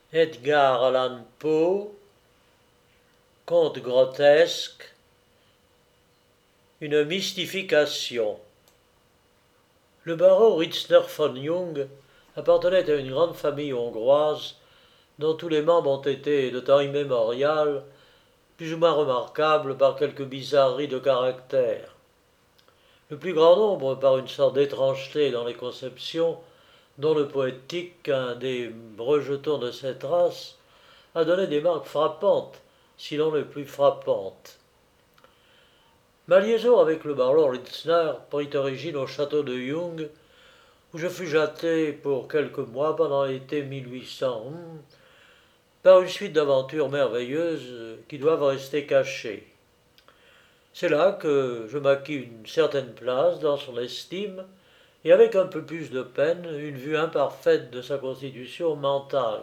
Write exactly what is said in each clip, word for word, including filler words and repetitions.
Edgar Allan Poe, conte grotesque, une mystification. Le baron Ritzner von Jung appartenait à une grande famille hongroise dont tous les membres ont été, de temps immémorial, plus ou moins remarquables par quelques bizarreries de caractère. Le plus grand nombre par une sorte d'étrangeté dans les conceptions, dont le poétique, un des rejetons de cette race, a donné des marques frappantes, sinon les plus frappantes. Ma liaison avec le baron Ritzner prit origine au château de Jung, où je fus jeté pour quelques mois pendant l'été mille huit cents, par une suite d'aventures merveilleuses qui doivent rester cachées. C'est là que je m'acquis une certaine place dans son estime, et avec un peu plus de peine, une vue imparfaite de sa constitution mentale.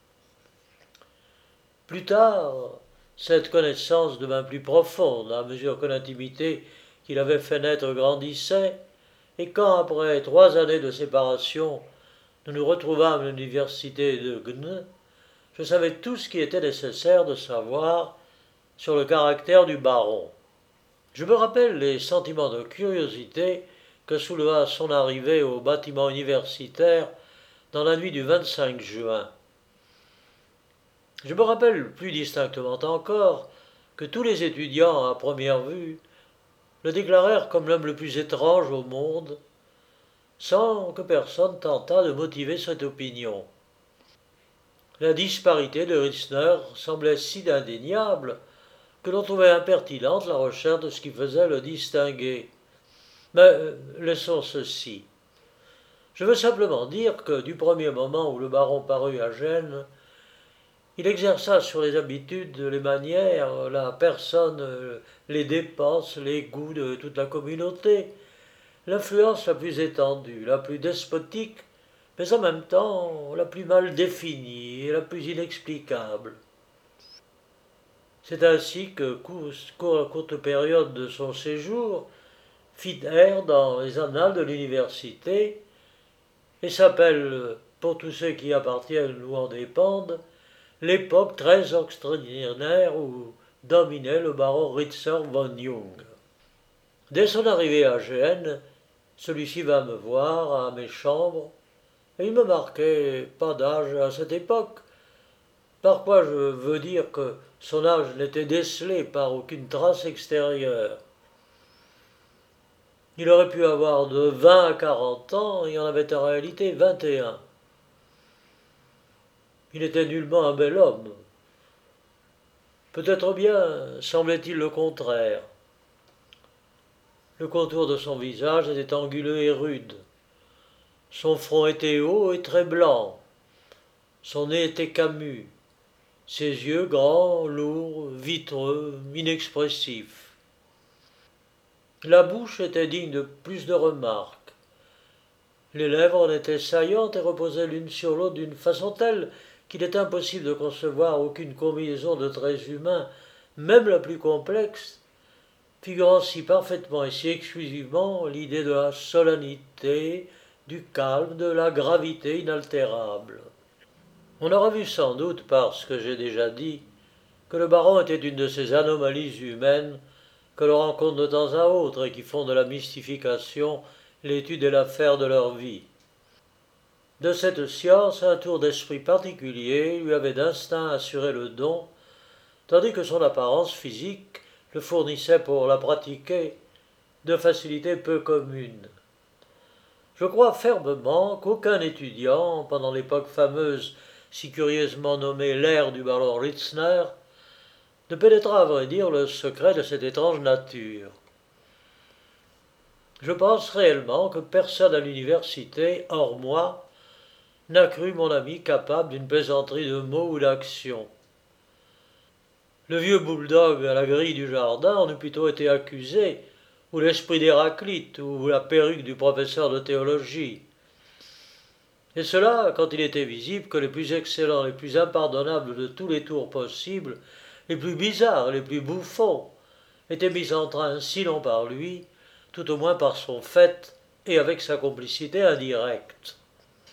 Plus tard, cette connaissance devint plus profonde à mesure que l'intimité qu'il avait fait naître grandissait, et quand, après trois années de séparation, nous nous retrouvâmes à l'université de Gn, je savais tout ce qui était nécessaire de savoir sur le caractère du baron. Je me rappelle les sentiments de curiosité que souleva son arrivée au bâtiment universitaire dans la nuit du vingt-cinq juin. Je me rappelle plus distinctement encore que tous les étudiants, à première vue, le déclarèrent comme l'homme le plus étrange au monde, sans que personne tentât de motiver cette opinion. La disparité de Ritzner semblait si indéniable que l'on trouvait impertinente la recherche de ce qui faisait le distinguer. Mais euh, laissons ceci. Je veux simplement dire que du premier moment où le baron parut à Gênes, il exerça sur les habitudes, les manières, la personne, les dépenses, les goûts de toute la communauté, l'influence la plus étendue, la plus despotique, mais en même temps la plus mal définie et la plus inexplicable. C'est ainsi que, court, courte période de son séjour, fit erre dans les annales de l'université et s'appelle, pour tous ceux qui appartiennent ou en dépendent, l'époque très extraordinaire où dominait le baron Ritzner von Jung. Dès son arrivée à Gênes, celui-ci vint me voir à mes chambres, et il me marquait pas d'âge à cette époque, par quoi je veux dire que son âge n'était décelé par aucune trace extérieure. Il aurait pu avoir de vingt à quarante ans, et en avait en réalité vingt et un. Il n'était nullement un bel homme. Peut-être bien semblait-il le contraire. Le contour de son visage était anguleux et rude. Son front était haut et très blanc. Son nez était camus. Ses yeux grands, lourds, vitreux, inexpressifs. La bouche était digne de plus de remarques. Les lèvres en étaient saillantes et reposaient l'une sur l'autre d'une façon telle qu'il est impossible de concevoir aucune combinaison de traits humains, même la plus complexe, figurant si parfaitement et si exclusivement l'idée de la solennité, du calme, de la gravité inaltérable. On aura vu sans doute, par ce que j'ai déjà dit, que le baron était une de ces anomalies humaines que l'on rencontre de temps à autre et qui font de la mystification l'étude et l'affaire de leur vie. De cette science, un tour d'esprit particulier lui avait d'instinct assuré le don, tandis que son apparence physique le fournissait pour la pratiquer de facilités peu communes. Je crois fermement qu'aucun étudiant, pendant l'époque fameuse si curieusement nommée l'ère du baron Ritzner, ne pénétra à vrai dire le secret de cette étrange nature. Je pense réellement que personne à l'université, hors moi, n'a cru mon ami capable d'une plaisanterie de mots ou d'action. Le vieux bouledogue à la grille du jardin en eût plutôt été accusé, ou l'esprit d'Héraclite, ou la perruque du professeur de théologie. Et cela quand il était visible que les plus excellents, les plus impardonnables de tous les tours possibles, les plus bizarres, les plus bouffons, étaient mis en train, sinon par lui, tout au moins par son fait et avec sa complicité indirecte.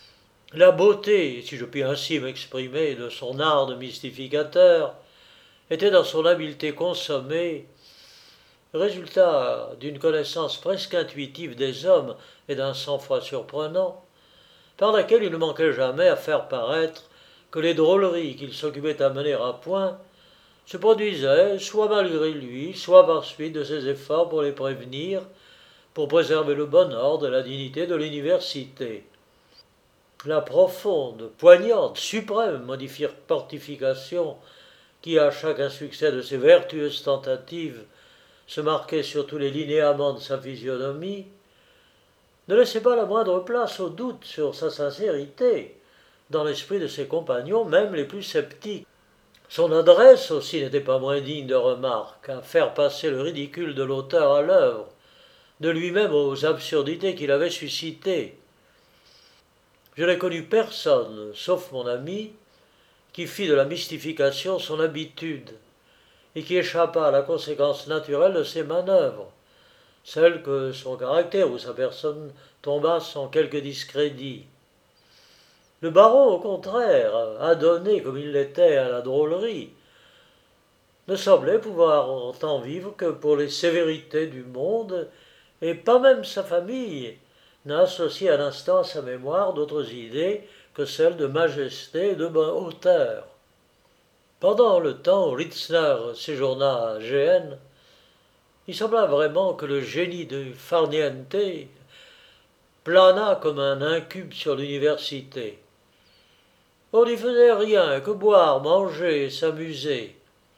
La beauté, si je puis ainsi m'exprimer, de son art de mystificateur était dans son habileté consommée, résultat d'une connaissance presque intuitive des hommes et d'un sang-froid surprenant, par laquelle il ne manquait jamais à faire paraître que les drôleries qu'il s'occupait à mener à point se produisaient soit malgré lui, soit par suite de ses efforts pour les prévenir, pour préserver le bon ordre et la dignité de l'université. La profonde, poignante, suprême mortification qui, à chaque insuccès de ses vertueuses tentatives, se marquait sur tous les linéaments de sa physionomie, ne laissait pas la moindre place au doute sur sa sincérité, dans l'esprit de ses compagnons, même les plus sceptiques. Son adresse aussi n'était pas moins digne de remarque, à faire passer le ridicule de l'auteur à l'œuvre, de lui-même aux absurdités qu'il avait suscitées. Je n'ai connu personne, sauf mon ami, qui fit de la mystification son habitude, et qui échappa à la conséquence naturelle de ses manœuvres, celle que son caractère ou sa personne tomba sans quelque discrédit. Le baron, au contraire, adonné comme il l'était à la drôlerie, ne semblait pouvoir en temps vivre que pour les sévérités du monde, et pas même sa famille n'a associé un instant à sa mémoire d'autres idées que celles de majesté et de hauteur. Pendant le temps où Ritzner séjourna à Gênes, il sembla vraiment que le génie de Farniente plana comme un incube sur l'université. On n'y faisait rien que boire, manger et s'amuser.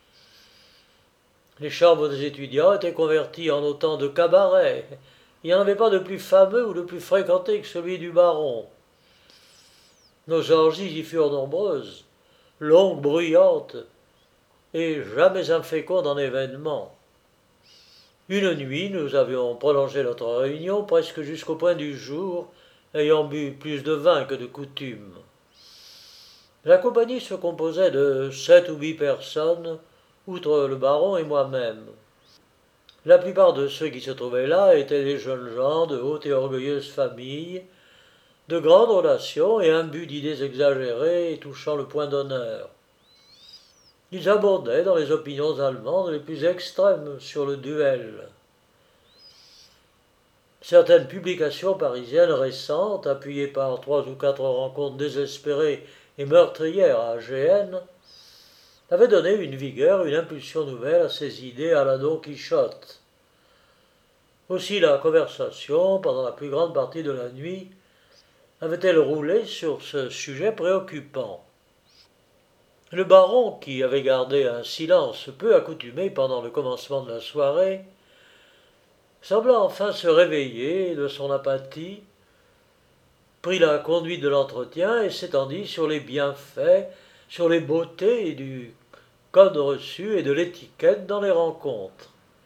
Les chambres des étudiants étaient converties en autant de cabarets. Il n'y en avait pas de plus fameux ou de plus fréquenté que celui du baron. Nos orgies y furent nombreuses, longues, bruyantes, et jamais infécondes en événements. Une nuit, nous avions prolongé notre réunion presque jusqu'au point du jour, ayant bu plus de vin que de coutume. La compagnie se composait de sept ou huit personnes, outre le baron et moi-même. La plupart de ceux qui se trouvaient là étaient des jeunes gens de haute et orgueilleuse famille, de grandes relations et imbus d'idées exagérées et touchant le point d'honneur. Ils abondaient dans les opinions allemandes les plus extrêmes sur le duel. Certaines publications parisiennes récentes, appuyées par trois ou quatre rencontres désespérées et meurtrières à Gênes, avaient donné une vigueur, une impulsion nouvelle à ces idées à la Don Quichotte. Aussi la conversation, pendant la plus grande partie de la nuit, avait-elle roulé sur ce sujet préoccupant. Le baron, qui avait gardé un silence peu accoutumé pendant le commencement de la soirée, sembla enfin se réveiller de son apathie, prit la conduite de l'entretien et s'étendit sur les bienfaits, sur les beautés du code reçu et de l'étiquette dans les rencontres.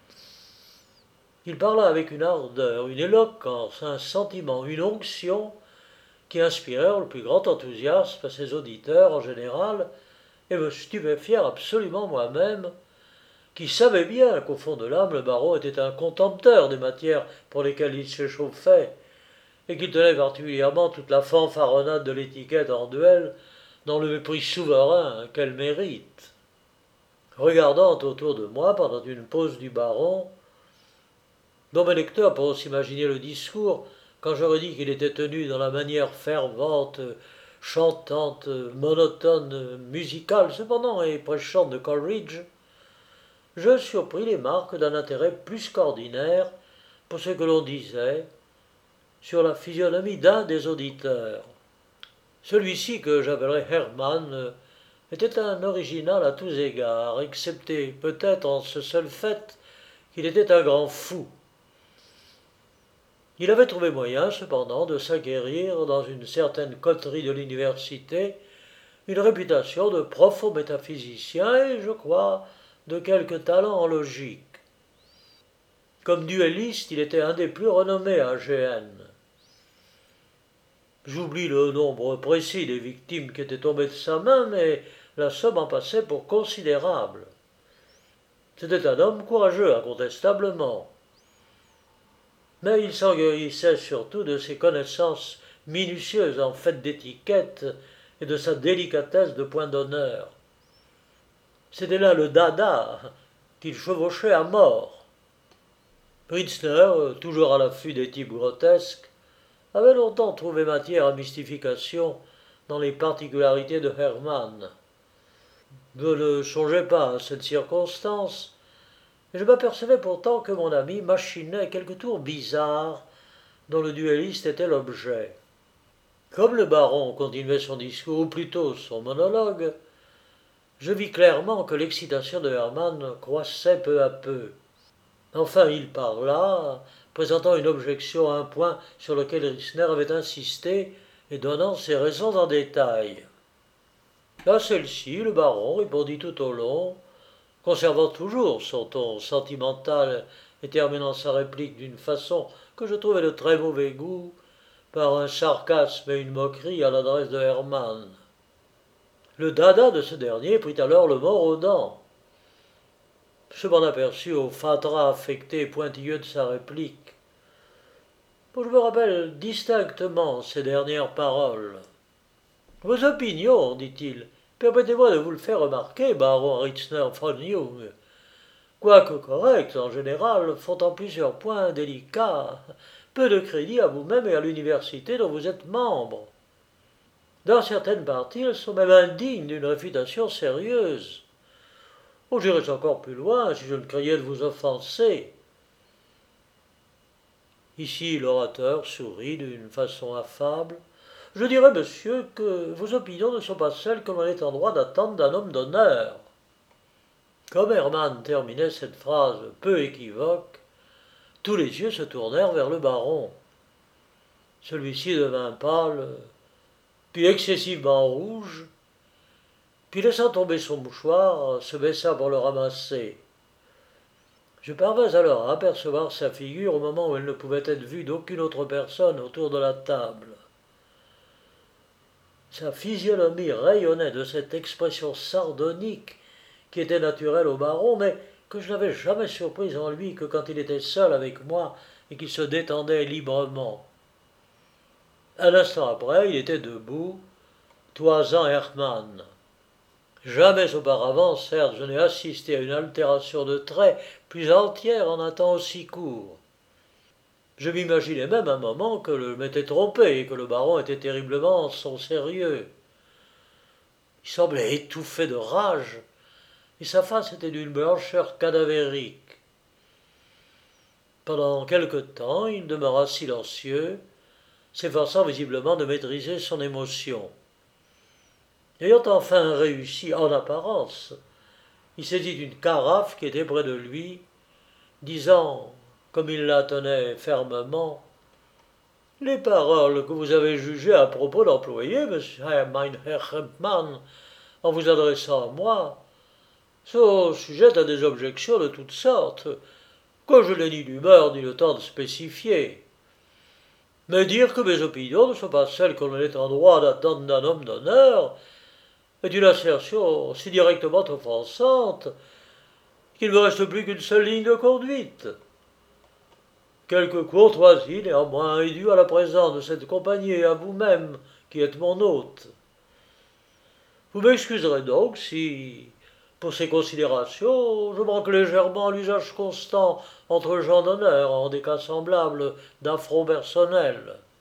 Il parla avec une ardeur, une éloquence, un sentiment, une onction qui inspirèrent le plus grand enthousiasme à ses auditeurs en général et me stupéfièrent absolument moi-même, qui savais bien qu'au fond de l'âme le baron était un contempteur des matières pour lesquelles il s'échauffait, et qu'il tenait particulièrement toute la fanfaronnade de l'étiquette en duel dans le mépris souverain qu'elle mérite. Regardant autour de moi pendant une pause du baron, dont mes lecteurs pourront s'imaginer le discours quand j'aurais dit qu'il était tenu dans la manière fervente, chantante, monotone, musicale cependant et prêchante de Coleridge, je surpris les marques d'un intérêt plus qu'ordinaire pour ce que l'on disait sur la physionomie d'un des auditeurs. Celui-ci, que j'appellerais Hermann, était un original à tous égards, excepté peut-être en ce seul fait qu'il était un grand fou. Il avait trouvé moyen, cependant, de s'acquérir, dans une certaine coterie de l'université, une réputation de profond métaphysicien et, je crois, de quelque talent en logique. Comme duelliste, il était un des plus renommés à Gênes. J'oublie le nombre précis des victimes qui étaient tombées de sa main, mais la somme en passait pour considérable. C'était un homme courageux, incontestablement. Mais il s'enorgueillissait surtout de ses connaissances minutieuse en fait d'étiquette et de sa délicatesse de point d'honneur. C'était là le dada qu'il chevauchait à mort. Ritzner, toujours à l'affût des types grotesques, avait longtemps trouvé matière à mystification dans les particularités de Hermann. Je ne songeais pas à cette circonstance, et je m'apercevais pourtant que mon ami machinait quelques tours bizarres dont le duelliste était l'objet. Comme le baron continuait son discours, ou plutôt son monologue, je vis clairement que l'excitation de Hermann croissait peu à peu. Enfin, il parla, présentant une objection à un point sur lequel Ritzner avait insisté et donnant ses raisons en détail. À celle-ci, le baron répondit tout au long, conservant toujours son ton sentimental et terminant sa réplique d'une façon que je trouvais de très mauvais goût, par un sarcasme et une moquerie à l'adresse de Hermann. Le dada de ce dernier prit alors le mort aux dents. Je m'en aperçus au fatras affecté et pointilleux de sa réplique. Je me rappelle distinctement ces dernières paroles. Vos opinions, dit-il, permettez-moi de vous le faire remarquer, baron Ritzner von Jung, quoique correctes en général, font en plusieurs points délicats peu de crédit à vous-même et à l'université dont vous êtes membre. Dans certaines parties, elles sont même indignes d'une réfutation sérieuse. Oh, j'irais encore plus loin si je ne craignais de vous offenser. Ici, l'orateur sourit d'une façon affable. Je dirais, monsieur, que vos opinions ne sont pas celles que l'on est en droit d'attendre d'un homme d'honneur. Comme Hermann terminait cette phrase peu équivoque, tous les yeux se tournèrent vers le baron. Celui-ci devint pâle, puis excessivement rouge, puis laissant tomber son mouchoir, se baissa pour le ramasser. Je parvins alors à apercevoir sa figure au moment où elle ne pouvait être vue d'aucune autre personne autour de la table. Sa physionomie rayonnait de cette expression sardonique qui était naturelle au baron, mais que je n'avais jamais surprise en lui que quand il était seul avec moi et qu'il se détendait librement. Un instant après, il était debout, toisant Hermann. Jamais auparavant, certes, je n'ai assisté à une altération de traits plus entière en un temps aussi court. Je m'imaginais même un moment que je m'étais trompé et que le baron était terriblement son sérieux. Il semblait étouffé de rage, et sa face était d'une blancheur cadavérique. Pendant quelque temps, il demeura silencieux, s'efforçant visiblement de maîtriser son émotion. Ayant enfin réussi, en apparence, il saisit une carafe qui était près de lui, disant, comme il la tenait fermement, « Les paroles que vous avez jugé à propos d'employer, monsieur mein Herr Hermann, en vous adressant à moi, sont sujettes à des objections de toutes sortes, que je n'ai ni l'humeur ni le temps de spécifier. Mais dire que mes opinions ne sont pas celles qu'on est en droit d'attendre d'un homme d'honneur est une assertion si directement offensante qu'il ne me reste plus qu'une seule ligne de conduite. Quelque courtoisie, néanmoins, est due à la présence de cette compagnie et à vous-même, qui êtes mon hôte. Vous m'excuserez donc si, pour ces considérations, je manque légèrement à l'usage constant entre gens d'honneur en des cas semblables d'affront personnel.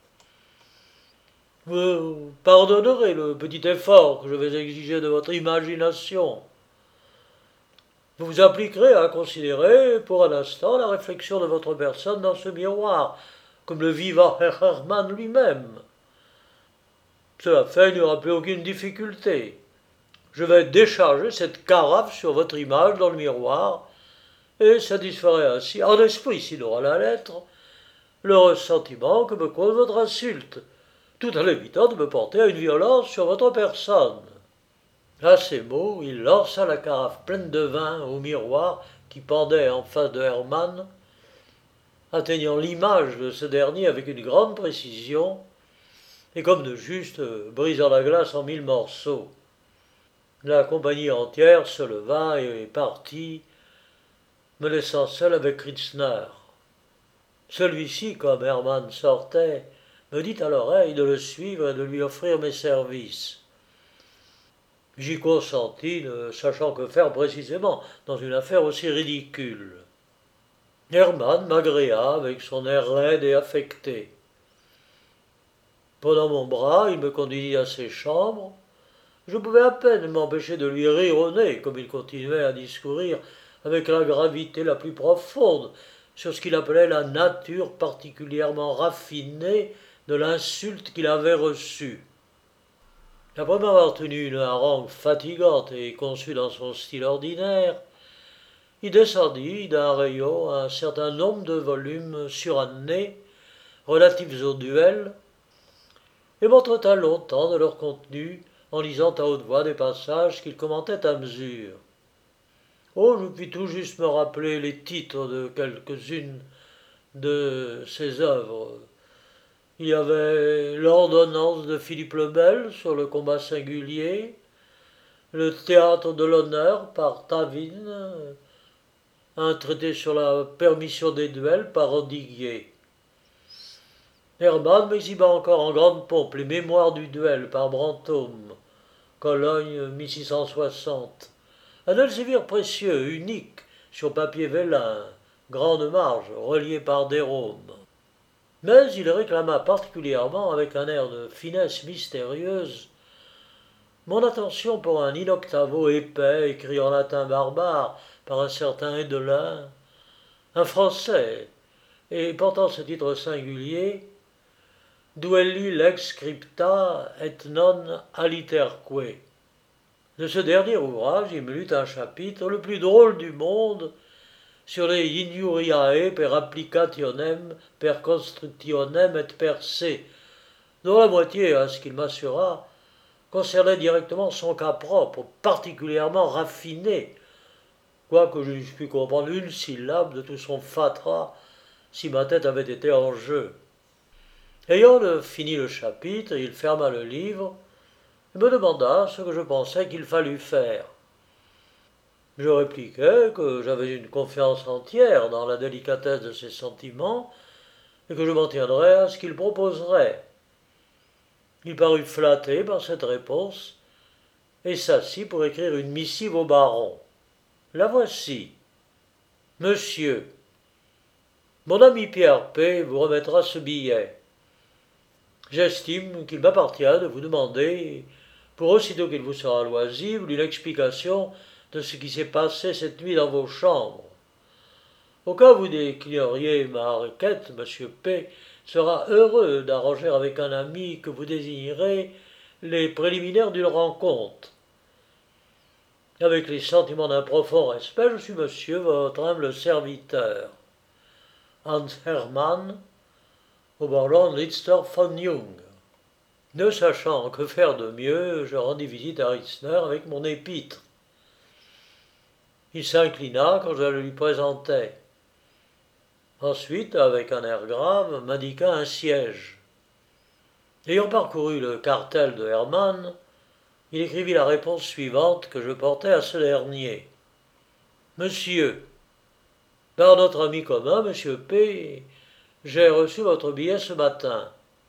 Vous pardonnerez le petit effort que je vais exiger de votre imagination. Vous vous appliquerez à considérer pour un instant la réflexion de votre personne dans ce miroir, comme le vivant Herr Hermann lui-même. Cela fait, il n'y aura plus aucune difficulté. Je vais décharger cette carafe sur votre image dans le miroir et satisferai ainsi, en esprit sinon à la lettre, le ressentiment que me cause votre insulte, tout en évitant de me porter à une violence sur votre personne. » À ces mots, il lança la carafe pleine de vin au miroir qui pendait en face de Hermann, atteignant l'image de ce dernier avec une grande précision, et comme de juste brisant la glace en mille morceaux. La compagnie entière se leva et partit, me laissant seul avec Ritzner. Celui-ci, comme Hermann sortait, me dit à l'oreille de le suivre et de lui offrir mes services. J'y consentis, ne sachant que faire précisément dans une affaire aussi ridicule. Hermann m'agréa avec son air raide et affecté. Prenant mon bras, il me conduisit à ses chambres. Je pouvais à peine m'empêcher de lui rire au nez, comme il continuait à discourir avec la gravité la plus profonde sur ce qu'il appelait la nature particulièrement raffinée de l'insulte qu'il avait reçue. Après m'avoir tenu une harangue fatigante et conçue dans son style ordinaire, il descendit d'un rayon un certain nombre de volumes surannés relatifs au duel et m'entretint longtemps de leur contenu en lisant à haute voix des passages qu'il commentait à mesure. Oh, je puis tout juste me rappeler les titres de quelques-unes de ses œuvres. Il y avait l'ordonnance de Philippe le Bel sur le combat singulier, le théâtre de l'honneur par Taine, un traité sur la permission des duels par Rodiguier. Hermann m'exhiba encore en grande pompe les mémoires du duel par Brantôme, Cologne mille six cent soixante. Un Elzévier précieux, unique, sur papier vélin, grande marge, relié par des rômes. Mais il réclama particulièrement, avec un air de finesse mystérieuse, mon attention pour un in-octavo épais, écrit en latin barbare par un certain Hédelin, un Français, et portant ce titre singulier, Duelli lex scripta et non aliterque. De ce dernier ouvrage, il me lut un chapitre, le plus drôle du monde, sur les injuriae per applicationem, per constructionem et per se, dont la moitié, à ce qu'il m'assura, concernait directement son cas propre, particulièrement raffiné, quoique je n'eusse pu comprendre une syllabe de tout son fatras si ma tête avait été en jeu. Ayant fini le chapitre, il ferma le livre et me demanda ce que je pensais qu'il fallût faire. Je répliquai que j'avais une confiance entière dans la délicatesse de ses sentiments et que je m'en tiendrais à ce qu'il proposerait. Il parut flatté par cette réponse et s'assit pour écrire une missive au baron. La voici. Monsieur, mon ami Pierre P. vous remettra ce billet. J'estime qu'il m'appartient de vous demander, pour aussitôt qu'il vous sera loisible, une explication de ce qui s'est passé cette nuit dans vos chambres. Au cas où vous déclineriez ma requête, M. P. sera heureux d'arranger avec un ami que vous désignerez les préliminaires d'une rencontre. Avec les sentiments d'un profond respect, je suis monsieur votre humble serviteur, Hans Hermann, Oberland Lister von Jung. Ne sachant que faire de mieux, je rendis visite à Ritzner avec mon épître. Il s'inclina quand je le lui présentai. Ensuite, avec un air grave, m'indiqua un siège. Ayant parcouru le cartel de Hermann, il écrivit la réponse suivante que je portais à ce dernier. Monsieur, par notre ami commun, M. P., j'ai reçu votre billet ce matin.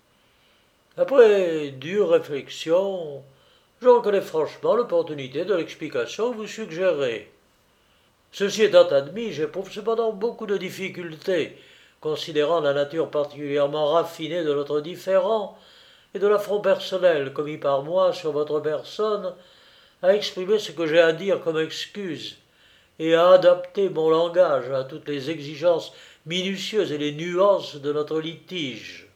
Après dure réflexion, je reconnais franchement l'opportunité de l'explication que vous suggérez. Ceci étant admis, j'éprouve cependant beaucoup de difficultés, considérant la nature particulièrement raffinée de notre différend et de l'affront personnel commis par moi sur votre personne, à exprimer ce que j'ai à dire comme excuse, et à adapter mon langage à toutes les exigences minutieuses et les nuances de notre litige.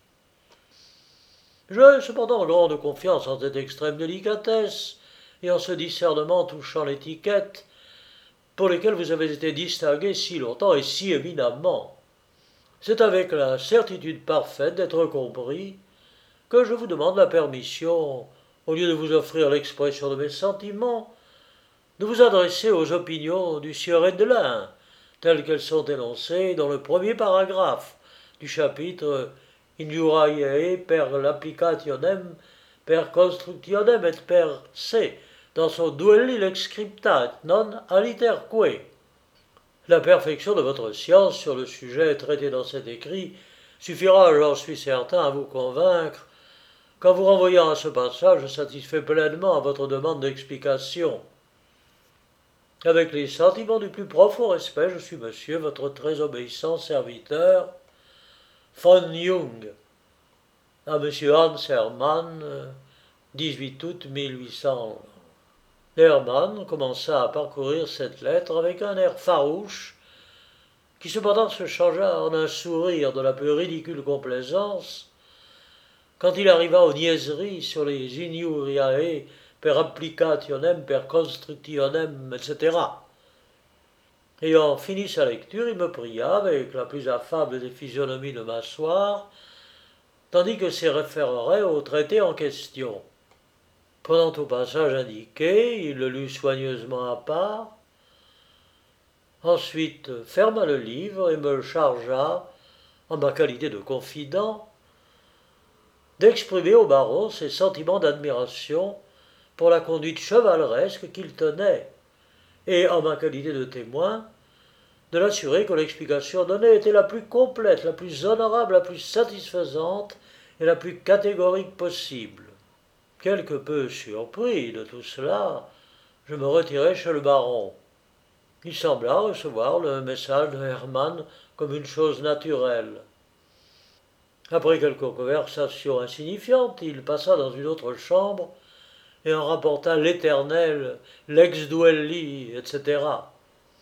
J'ai cependant grande confiance en cette extrême délicatesse et en ce discernement touchant l'étiquette, pour lesquels vous avez été distingué si longtemps et si éminemment. C'est avec la certitude parfaite d'être compris que je vous demande la permission, au lieu de vous offrir l'expression de mes sentiments, de vous adresser aux opinions du sieur Hédelin, telles qu'elles sont énoncées dans le premier paragraphe du chapitre Injuriae per l'applicationem per constructionem et per se, dans son Duelli lex scripta et non aliterque. La perfection de votre science sur le sujet traité dans cet écrit Suffira, j'en suis certain, à vous convaincre qu'en vous renvoyant à ce passage, je satisfais pleinement à votre demande d'explication. Avec les sentiments du plus profond respect, je suis monsieur, votre très obéissant serviteur, von Jung, à monsieur Hans Hermann, dix-huit août mille huit cents. Hermann commença à parcourir cette lettre avec un air farouche, qui cependant se changea en un sourire de la plus ridicule complaisance, quand il arriva aux niaiseries sur les injuriae per applicationem, per constructionem, et cetera. Ayant fini sa lecture, il me pria, avec la plus affable des physionomies, de m'asseoir, tandis que s'y référerait au traité en question. Prenant au passage indiqué, il le lut soigneusement à part, ensuite ferma le livre et me chargea, en ma qualité de confident, d'exprimer au baron ses sentiments d'admiration pour la conduite chevaleresque qu'il tenait, et, en ma qualité de témoin, de l'assurer que l'explication donnée était la plus complète, la plus honorable, la plus satisfaisante et la plus catégorique possible. Quelque peu surpris de tout cela, je me retirai chez le baron. Il sembla recevoir le message de Hermann comme une chose naturelle. Après quelques conversations insignifiantes, il passa dans une autre chambre et en rapporta l'éternel, l'ex duelli, et cetera.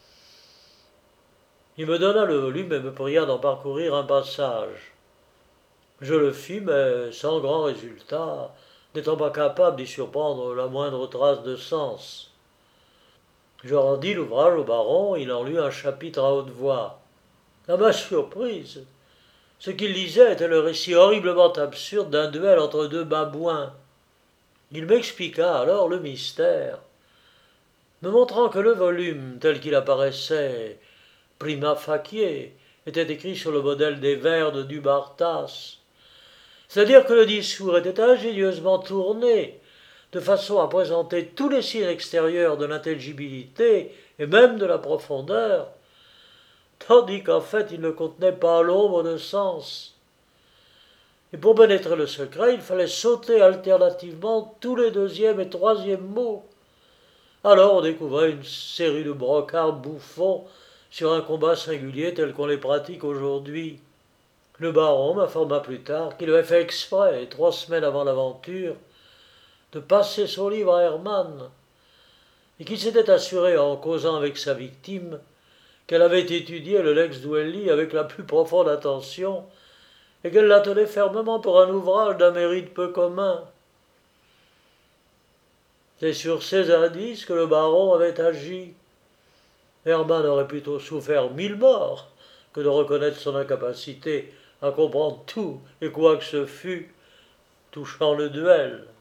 Il me donna le volume et me pria d'en parcourir un passage. Je le fis, mais sans grand résultat, n'étant pas capable d'y surprendre la moindre trace de sens. Je rendis l'ouvrage au baron, il en lut un chapitre à haute voix. À ma surprise, ce qu'il lisait était le récit horriblement absurde d'un duel entre deux babouins. Il m'expliqua alors le mystère, me montrant que le volume, tel qu'il apparaissait prima facie, était écrit sur le modèle des vers de Dubartas, c'est-à-dire que le discours était ingénieusement tourné, de façon à présenter tous les signes extérieurs de l'intelligibilité et même de la profondeur, tandis qu'en fait il ne contenait pas l'ombre de sens. Et pour pénétrer le secret, il fallait sauter alternativement tous les deuxième et troisième mots. Alors on découvrait une série de brocards bouffons sur un combat singulier tel qu'on les pratique aujourd'hui. Le baron m'informa plus tard qu'il avait fait exprès, trois semaines avant l'aventure, de passer son livre à Hermann, et qu'il s'était assuré, en causant avec sa victime, qu'elle avait étudié le Lex Duelli avec la plus profonde attention, et qu'elle la tenait fermement pour un ouvrage d'un mérite peu commun. C'est sur ces indices que le baron avait agi. Hermann aurait plutôt souffert mille morts que de reconnaître son incapacité à comprendre tout et quoi que ce fût touchant le duel.